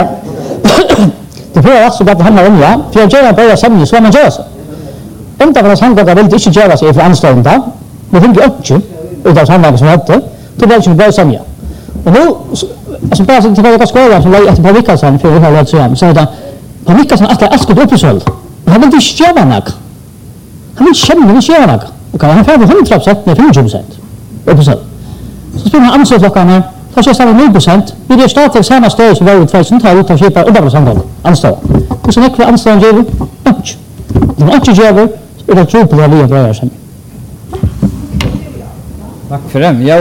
Det får alltså att det handlar om ja, för jag gör bara samma så man gör så. Om det var så att det vill inte göra sig för anställda, men det är inte utan samma som hade, det var ju bara samma. Och nu alltså bara så att det var skolan som var att på Mikaelsson för att hålla sig så där på Mikaelsson att allt skulle upp i såld. Han vill inte göra något. Han vill känna det göra något. Och han får 100% med 50%. Upp så. Så spelar han ansökningarna kanske så 9%. Vi det startar samma stöd som var 2012 och köpa under samtal. Anstå. Och så mycket anstånd ger vi. Det är inte jävligt. Det tror på det vi gör sen. Tack för det.